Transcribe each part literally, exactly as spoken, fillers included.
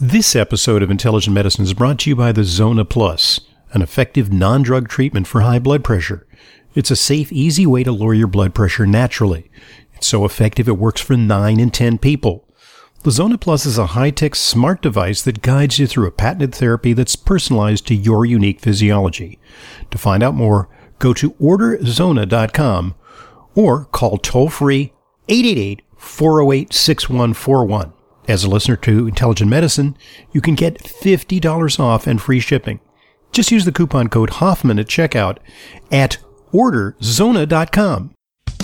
This episode of Intelligent Medicine is brought to you by the Zona Plus, an effective non-drug treatment for high blood pressure. It's a safe, easy way to lower your blood pressure naturally. It's so effective it works for nine in ten people. The Zona Plus is a high-tech smart device that guides you through a patented therapy that's personalized to your unique physiology. To find out more, go to order zona dot com or call toll-free eight eight eight, four oh eight, six one four one. As a listener to Intelligent Medicine, you can get fifty dollars off and free shipping. Just use the coupon code Hoffman at checkout at order zona dot com.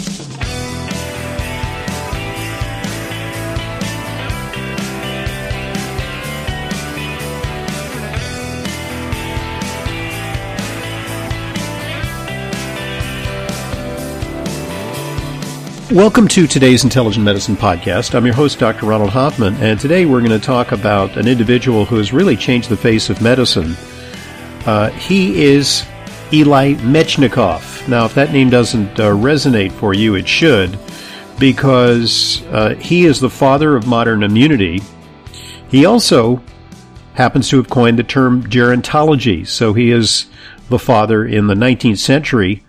Welcome to today's Intelligent Medicine podcast. I'm your host, Doctor Ronald Hoffman, and today we're going to talk about an individual who has really changed the face of medicine. Uh, he is Eli Metchnikoff. Now, if that name doesn't uh, resonate for you, it should, because uh, he is the father of modern immunity. He also happens to have coined the term gerontology, so he is the father in the nineteenth century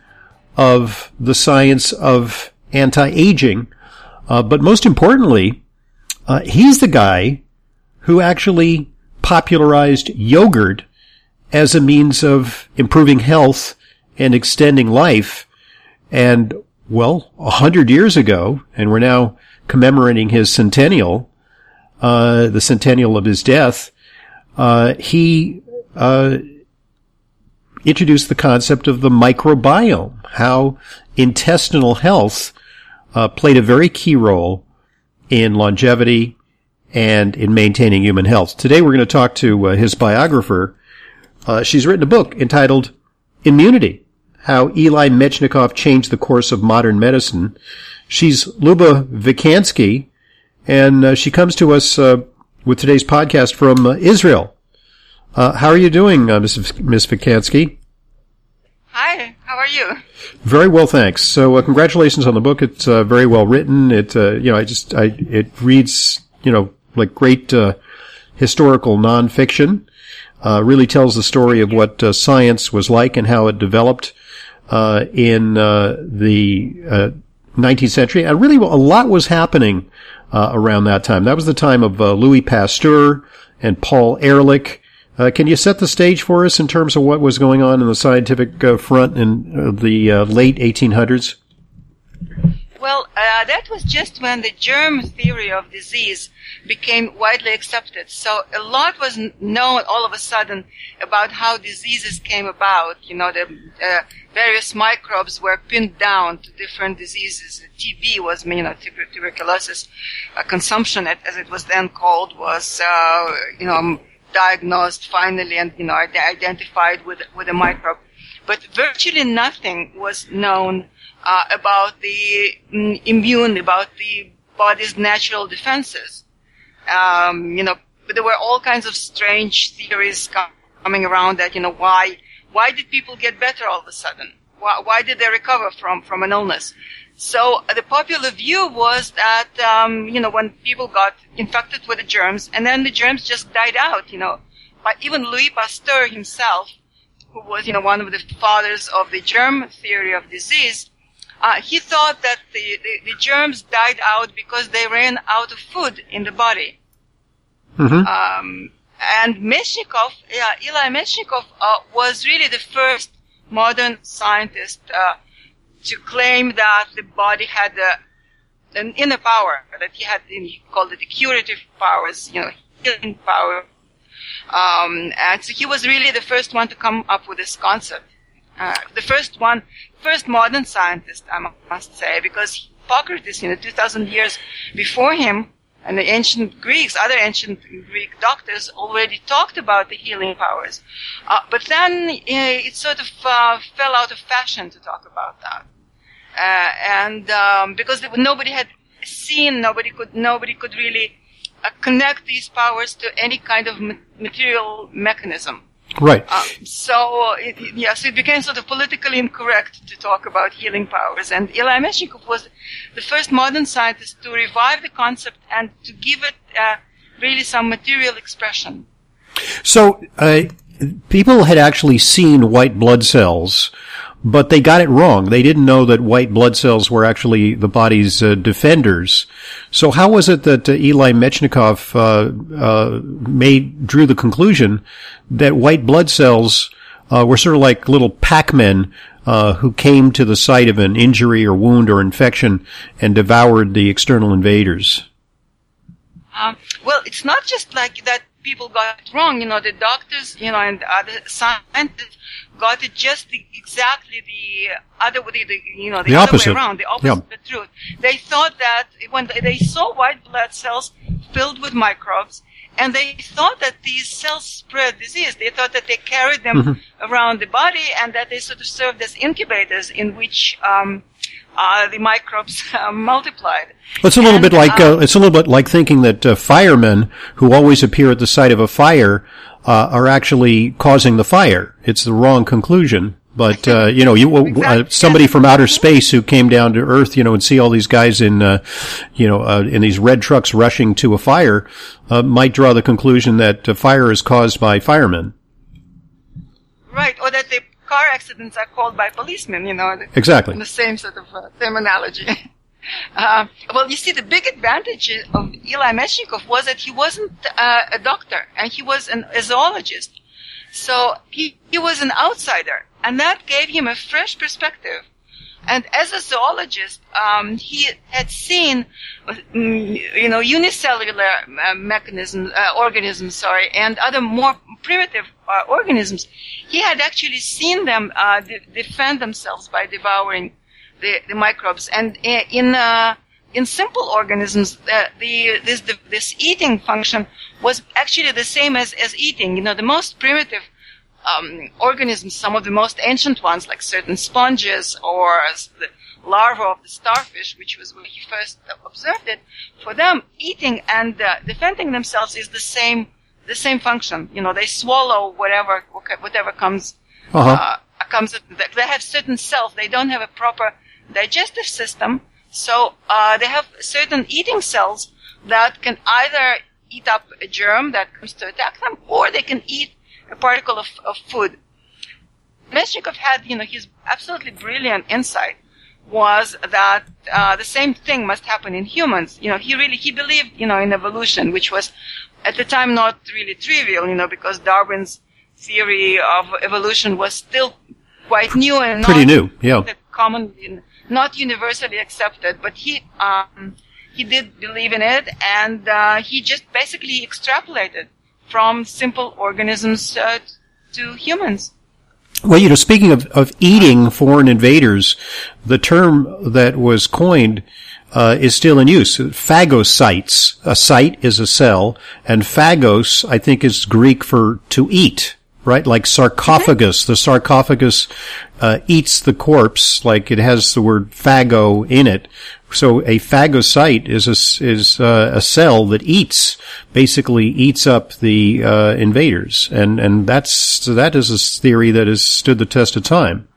of the science of anti-aging, uh, but most importantly, uh, he's the guy who actually popularized yogurt as a means of improving health and extending life. And, well, a hundred years ago, and we're now commemorating his centennial, uh, the centennial of his death, uh, he, uh, introduced the concept of the microbiome, how intestinal health uh, played a very key role in longevity and in maintaining human health. Today we're going to talk to uh, his biographer. Uh, she's written a book entitled Immunity, How Eli Metchnikoff Changed the Course of Modern Medicine. She's Luba Vikansky, and uh, she comes to us uh, with today's podcast from uh, Israel. Uh, how are you doing, uh, Miss Miss Vikansky? Hi, how are you? Very well, thanks. So, uh, congratulations on the book. It's uh, very well written. It, uh, you know, I just, I, it reads, you know, like great uh, historical nonfiction. Uh, really tells the story of what uh, science was like and how it developed uh, in uh, the uh, nineteenth century. And really, a lot was happening uh, around that time. That was the time of uh, Louis Pasteur and Paul Ehrlich. Uh, can you set the stage for us in terms of what was going on in the scientific uh, front in uh, the uh, late eighteen hundreds? Well, uh, that was just when the germ theory of disease became widely accepted. So a lot was known all of a sudden about how diseases came about. You know, the uh, various microbes were pinned down to different diseases. T B was, you know, tuber- tuberculosis. Uh, consumption, as it was then called, was, uh, you know, diagnosed finally and, you know, identified with with a microbe. But virtually nothing was known uh, about the mm, immune, about the body's natural defenses. Um, you know, there were all kinds of strange theories com- coming around that, you know, why why did people get better all of a sudden? Why, why did they recover from, from an illness? So uh, the popular view was that, um, you know, when people got infected with the germs, and then the germs just died out, you know. But even Louis Pasteur himself, who was, you know, one of the fathers of the germ theory of disease, uh, he thought that the, the, the germs died out because they ran out of food in the body. Mm-hmm. Um, and Metchnikoff, yeah, Eli Metchnikoff, uh, was really the first modern scientist, uh, to claim that the body had a, an inner power, that he had, he called it the curative powers, you know, healing power. Um, and so he was really the first one to come up with this concept. Uh, the first one, first modern scientist, I must say, because Hippocrates, you know, two thousand years before him, and the ancient Greeks, other ancient Greek doctors already talked about the healing powers. Uh, but then uh, it sort of uh, fell out of fashion to talk about that. Uh, and um, because nobody had seen, nobody could, nobody could really uh, connect these powers to any kind of ma- material mechanism. Right. Uh, so, it, yes, it became sort of politically incorrect to talk about healing powers. And Eli Metchnikoff was the first modern scientist to revive the concept and to give it uh, really some material expression. So, uh, people had actually seen white blood cells, but they got it wrong. They didn't know that white blood cells were actually the body's uh, defenders. So how was it that uh, Eli Mechnikov uh, uh, made drew the conclusion that white blood cells uh, were sort of like little Pac-Men uh, who came to the site of an injury or wound or infection and devoured the external invaders? Um, well, it's not just like that. People got it wrong, you know, the doctors, you know, and other scientists got it just the, exactly the other way, the, you know, the, the other opposite. way around, the opposite yeah. of the truth. They thought that when they saw white blood cells filled with microbes, and they thought that these cells spread disease. They thought that they carried them mm-hmm. around the body, and that they sort of served as incubators in which um, uh, the microbes uh, multiplied. It's a little and, bit like uh, uh, it's a little bit like thinking that uh, firemen who always appear at the site of a fire uh, are actually causing the fire. It's the wrong conclusion. But uh, you know, you exactly. uh, somebody from outer space who came down to Earth, you know, and see all these guys in, uh, you know, uh, in these red trucks rushing to a fire, uh, might draw the conclusion that uh, fire is caused by firemen. Right, or that the car accidents are caused by policemen. You know, the, exactly the same sort of uh, same analogy. Uh, well, you see, the big advantage of Eli Mechnikov was that he wasn't uh, a doctor, and he was an, a zoologist. So he, he was an outsider, and that gave him a fresh perspective. And as a zoologist, um, he had seen, you know, unicellular uh, mechanisms, uh, organisms, sorry, and other more primitive uh, organisms. He had actually seen them uh, de- defend themselves by devouring the, the microbes. And in uh, in simple organisms, uh, the this the, this eating function was actually the same as as eating. You know, the most primitive Um, organisms, some of the most ancient ones, like certain sponges or the larvae of the starfish, which was when he first observed it, for them, eating and uh, defending themselves is the same, the same function. You know, they swallow whatever, whatever comes, uh-huh. uh, comes. They have certain cells. They don't have a proper digestive system, so uh, they have certain eating cells that can either eat up a germ that comes to attack them, or they can eat a particle of, of food. Mechnikov had, you know, his absolutely brilliant insight was that uh, the same thing must happen in humans. You know, he really, he believed, you know, in evolution, which was at the time not really trivial, you know, because Darwin's theory of evolution was still quite new and pretty not new, yeah, common, not universally accepted. But he um, he did believe in it, and uh, he just basically extrapolated from simple organisms uh, to humans. Well, you know, speaking of, of eating foreign invaders, the term that was coined uh, is still in use. Phagocytes. A site is a cell, and phagos, I think, is Greek for to eat, right? Like sarcophagus. The sarcophagus uh, eats the corpse, like it has the word phago in it. So a phagocyte is a, is uh, a cell that eats, basically eats up the uh, invaders, and and that's that is a theory that has stood the test of time.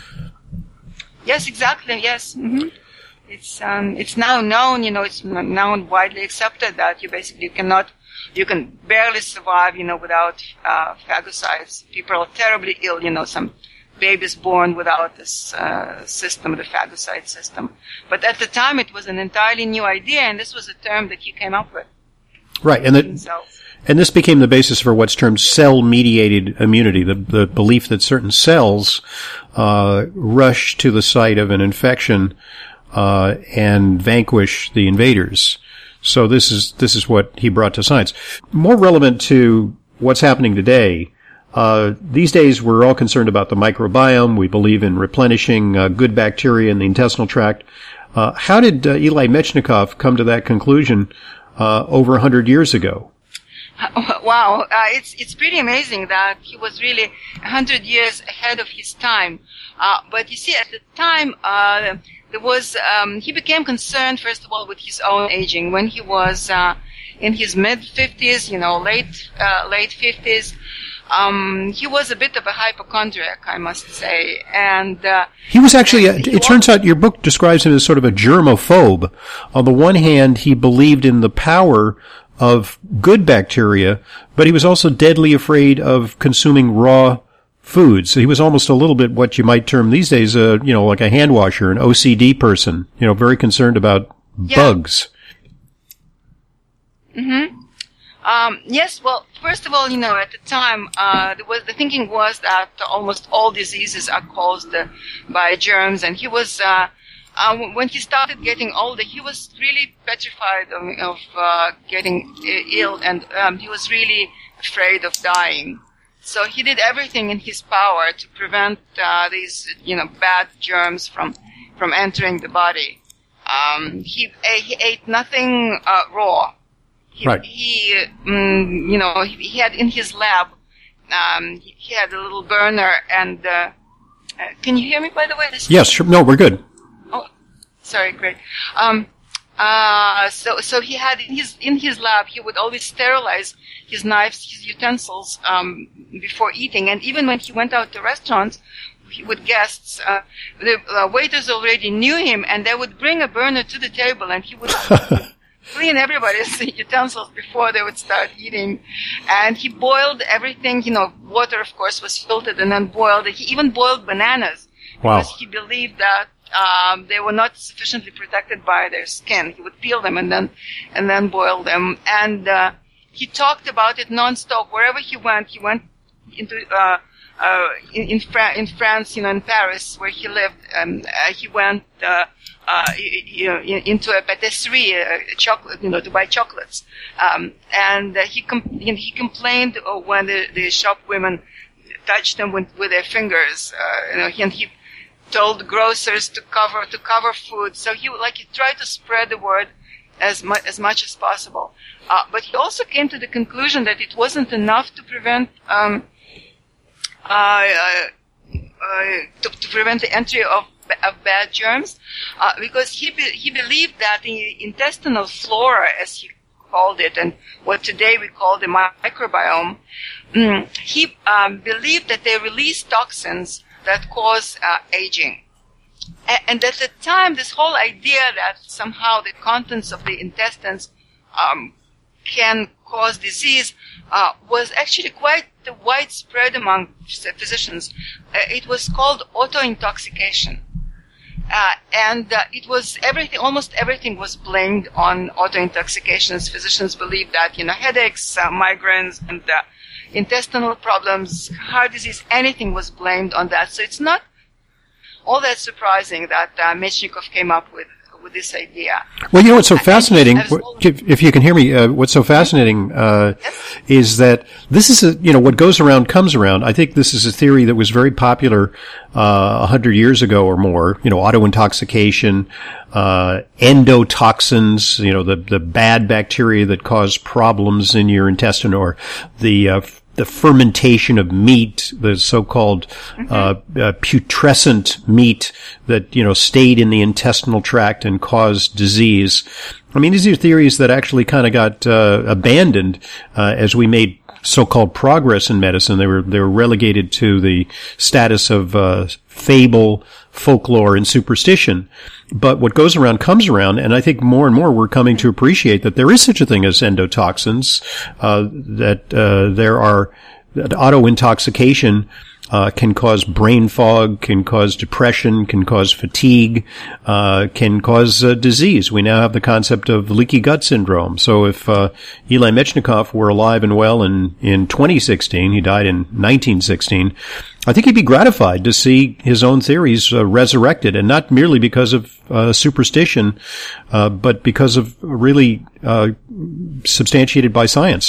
Yes, exactly. Yes, mm-hmm. it's um, it's now known. You know, it's now widely accepted that you basically cannot, you can barely survive, you know, without uh, phagocytes. People are terribly ill. You know, some babies born without this uh, system, the phagocyte system. But at the time, it was an entirely new idea, and this was a term that he came up with. Right, and that, and this became the basis for what's termed cell-mediated immunity, the, the belief that certain cells uh, rush to the site of an infection uh, and vanquish the invaders. So this is this is what he brought to science. More relevant to what's happening today. Uh, these days, we're all concerned about the microbiome. We believe in replenishing uh, good bacteria in the intestinal tract. Uh, how did uh, Eli Mechnikov come to that conclusion uh, over a hundred years ago? Wow, uh, it's it's pretty amazing that he was really a hundred years ahead of his time. Uh, but you see, at the time, uh, there was um, he became concerned first of all with his own aging when he was uh, in his mid fifties, you know, late uh, late fifties. Um, he was a bit of a hypochondriac, I must say, and uh, he was actually. A, he it was, turns out your book describes him as sort of a germaphobe. On the one hand, he believed in the power of good bacteria, but he was also deadly afraid of consuming raw foods. So he was almost a little bit what you might term these days, uh, you know, like a hand washer, an O C D person, you know, very concerned about yeah. bugs. Mm-hmm. Um, yes, well, first of all, you know, at the time, uh, there was, the thinking was that almost all diseases are caused uh, by germs, and he was, uh, uh, when he started getting older, he was really petrified of, of uh, getting ill, and um, he was really afraid of dying. So he did everything in his power to prevent uh, these, you know, bad germs from from entering the body. Um, he he ate nothing uh, raw. He, right. He, um, you know, he, he had in his lab, um, he, he had a little burner, and uh, uh, can you hear me? By the way, this yes, sure. No, we're good. Oh, sorry, great. Um, uh, so so he had in his in his lab, he would always sterilize his knives, his utensils um, before eating, and even when he went out to restaurants with guests, uh, the uh, waiters already knew him, and they would bring a burner to the table, and he would clean everybody's utensils before they would start eating. And he boiled everything, you know, water, of course, was filtered and then boiled. He even boiled bananas. Wow. Because he believed that um, they were not sufficiently protected by their skin. He would peel them and then, and then boil them. And, uh, he talked about it nonstop. Wherever he went, he went into, uh, uh, in, in, Fra- in France, you know, in Paris, where he lived, um, uh, he went, uh, Uh, you know, into a patisserie, a chocolate, you know, to buy chocolates. Um, and uh, he com- you know, he complained uh, when the, the shop women touched him with, with their fingers. Uh, you know, he, and he told grocers to cover to cover food. So he like he tried to spread the word as much as much as possible. Uh, but he also came to the conclusion that it wasn't enough to prevent um, uh, uh, uh, to, to prevent the entry of of bad germs, uh, because he be, he believed that the intestinal flora, as he called it, and what today we call the microbiome, mm, he um, believed that they release toxins that cause uh, aging. A- and at the time, this whole idea that somehow the contents of the intestines um, can cause disease uh, was actually quite widespread among physicians. Uh, it was called auto-intoxication. Uh, and uh, it was everything, almost everything was blamed on auto-intoxications. Physicians believed that, you know, headaches, uh, migraines, and uh, intestinal problems, heart disease, anything was blamed on that. So it's not all that surprising that uh, Mechnikov came up with with this idea. Well, you know what's so fascinating, if you can hear me, uh, what's so fascinating uh, yes? is that this is, a, you know, what goes around comes around. I think this is a theory that was very popular uh, a hundred years ago or more, you know, auto-intoxication, uh, endotoxins, you know, the, the bad bacteria that cause problems in your intestine, or the uh, the fermentation of meat, the so-called mm-hmm. uh, uh, putrescent meat that, you know, stayed in the intestinal tract and caused disease. I mean, these are theories that actually kind of got uh, abandoned uh, as we made so-called progress in medicine. They were they were relegated to the status of uh, fable, folklore, and superstition. But what goes around comes around, and I think more and more we're coming to appreciate that there is such a thing as endotoxins, uh, that uh, there are that auto-intoxication uh, can cause brain fog, can cause depression, can cause fatigue, uh, can cause uh, disease. We now have the concept of leaky gut syndrome. So if uh, Eli Mechnikov were alive and well in, in twenty sixteen, he died in nineteen sixteen, I think he'd be gratified to see his own theories uh, resurrected, and not merely because of uh, superstition, uh, but because of really uh, substantiated by science.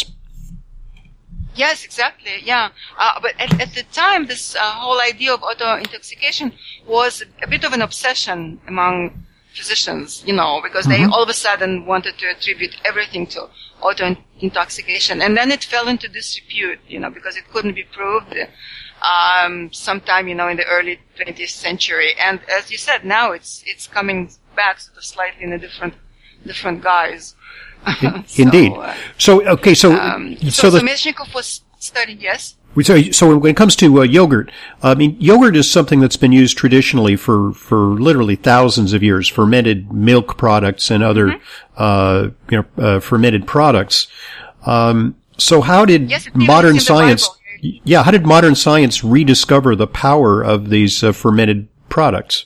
Yes, exactly. Yeah, uh, but at, at the time, this uh, whole idea of auto-intoxication was a bit of an obsession among physicians, you know, because mm-hmm. they all of a sudden wanted to attribute everything to auto-intoxication, and then it fell into disrepute, you know, because it couldn't be proved. Um, sometime, you know, in the early twentieth century, and as you said, now it's it's coming back sort of slightly in a different different guise. so, Indeed. Uh, so okay, so um, so, so, the, so Mechnikov was studying. Yes. So, so when it comes to uh, yogurt, I mean, yogurt is something that's been used traditionally for, for literally thousands of years. Fermented milk products and other, mm-hmm. uh, you know, uh, fermented products. Um, so how did yes, modern science, yeah, how did modern science rediscover the power of these uh, fermented products?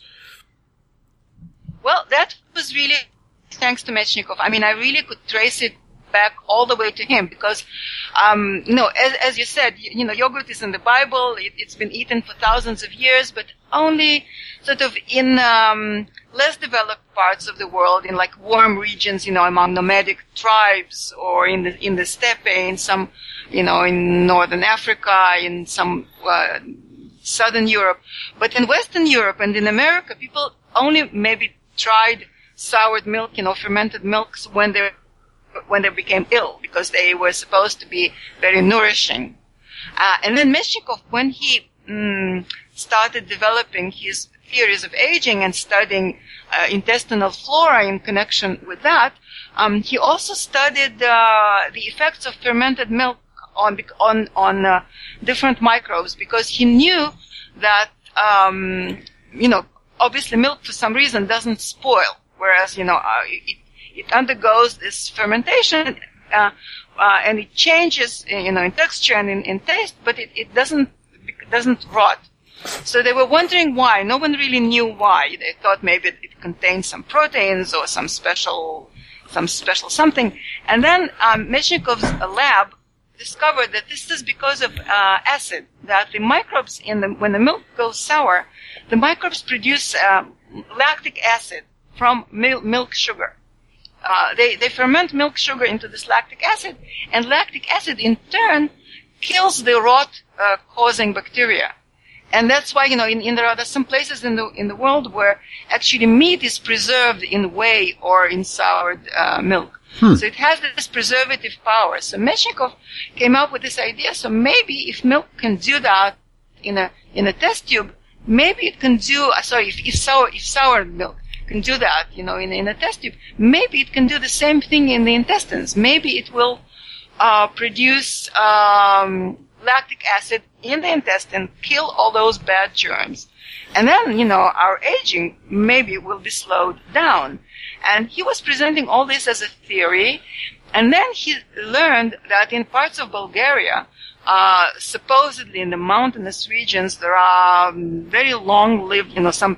Well, that was really thanks to Mechnikov. I mean, I really could trace it back all the way to him because, um, you know, as, as you said, you, you know, yogurt is in the Bible. It, it's been eaten for thousands of years, but only sort of in um, less developed parts of the world, in like warm regions, you know, among nomadic tribes, or in the in the steppe, in some, you know, in northern Africa, in some uh, southern Europe. But in Western Europe and in America, people only maybe tried soured milk, you know, fermented milks when they when they became ill, because they were supposed to be very nourishing. Uh, and then Mechnikov, when he mm, started developing his theories of aging and studying uh, intestinal flora in connection with that, um, he also studied uh, the effects of fermented milk on on on uh, different microbes, because he knew that um, you know, obviously milk for some reason doesn't spoil, whereas you know uh, it It undergoes this fermentation, uh, uh, and it changes, you know, in texture and in, in taste, but it, it doesn't, it doesn't rot. So they were wondering why. No one really knew why. They thought maybe it contained some proteins or some special, some special something. And then, um, Mechnikov's lab discovered that this is because of, uh, acid, that the microbes in the, when the milk goes sour, the microbes produce, uh, lactic acid from mil- milk sugar. Uh, they, they ferment milk sugar into this lactic acid, and lactic acid in turn kills the rot, uh, causing bacteria. And that's why, you know, in, in there are some places in the, in the world where actually meat is preserved in whey or in soured, uh, milk. Hmm. So it has this preservative power. So Mechnikov came up with this idea, so maybe if milk can do that in a, in a test tube, maybe it can do, uh, sorry, if, if sour, if sour milk can do that, you know, in, in a test tube. Maybe it can do the same thing in the intestines. Maybe it will uh, produce um, lactic acid in the intestine, kill all those bad germs. And then, you know, our aging maybe will be slowed down. And he was presenting all this as a theory. And then he learned that in parts of Bulgaria, uh, supposedly in the mountainous regions, there are um, very long-lived, you know, some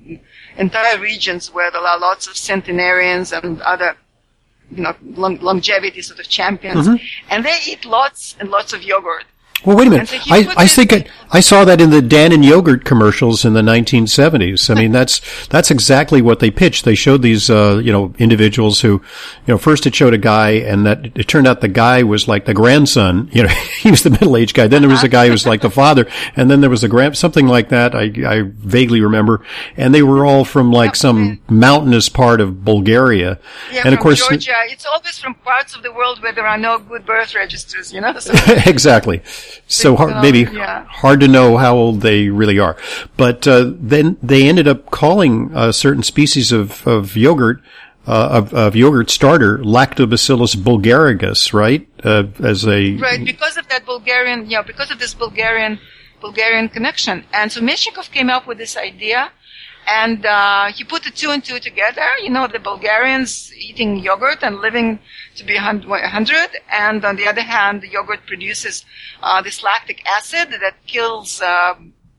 entire regions where there are lots of centenarians and other, you know, long, longevity sort of champions, mm-hmm. and they eat lots and lots of yogurt. Well, wait a minute. So I, I think it, I saw that in the Dannon yogurt commercials in the nineteen seventies. I mean, that's, that's exactly what they pitched. They showed these, uh, you know, individuals who, you know, first it showed a guy, and that it turned out the guy was like the grandson. You know, he was the middle-aged guy. Then there was a guy who was like the father, and then there was a grand, something like that. I, I vaguely remember. And they were all from like some mountainous part of Bulgaria. Yeah, and of from course, Georgia. It's always from parts of the world where there are no good birth registers, you know? So exactly. So hard, maybe yeah. hard to know how old they really are. But uh, then they ended up calling a certain species of, of yogurt, uh, of, of yogurt starter, Lactobacillus bulgaricus, right? Uh, as a right, because of that Bulgarian, yeah, because of this Bulgarian Bulgarian connection. And so Mechnikov came up with this idea. And uh he put the two and two together, you know, the Bulgarians eating yogurt and living to be one hundred, and on the other hand, the yogurt produces uh this lactic acid that kills uh,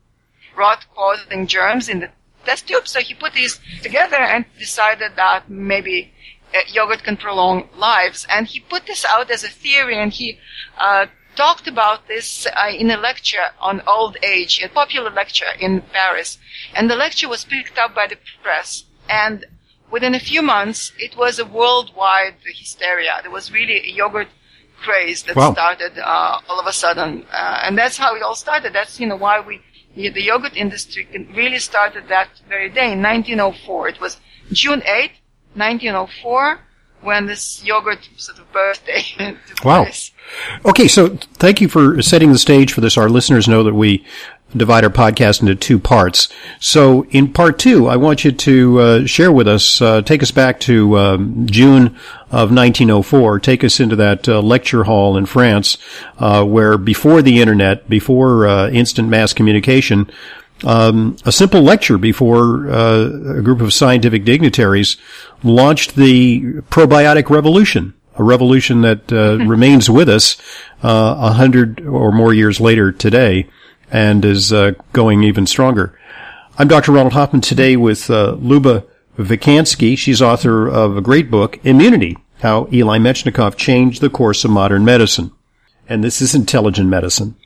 rot-causing germs in the test tube. So he put these together and decided that maybe uh, yogurt can prolong lives. And he put this out as a theory, and he uh talked about this uh, in a lecture on old age, a popular lecture in Paris. And the lecture was picked up by the press. And within a few months, it was a worldwide hysteria. There was really a yogurt craze that wow. started uh, all of a sudden. Uh, and that's how it all started. That's, you know, why we, the yogurt industry really started that very day in nineteen oh four. It was June eighth, nineteen oh four, when this yogurt sort of birthday took wow. place. Okay, so thank you for setting the stage for this. Our listeners know that we divide our podcast into two parts. So in part two, I want you to uh, share with us, uh, take us back to um, June of nineteen oh four. Take us into that uh, lecture hall in France, uh, where before the internet, before uh, instant mass communication, um, a simple lecture before uh, a group of scientific dignitaries launched the probiotic revolution, a revolution that uh, remains with us uh, a hundred or more years later today, and is uh, going even stronger. I'm Doctor Ronald Hoffman today with uh, Luba Vikansky. She's author of a great book, Immunity, How Eli Metchnikoff Changed the Course of Modern Medicine. And this is Intelligent Medicine.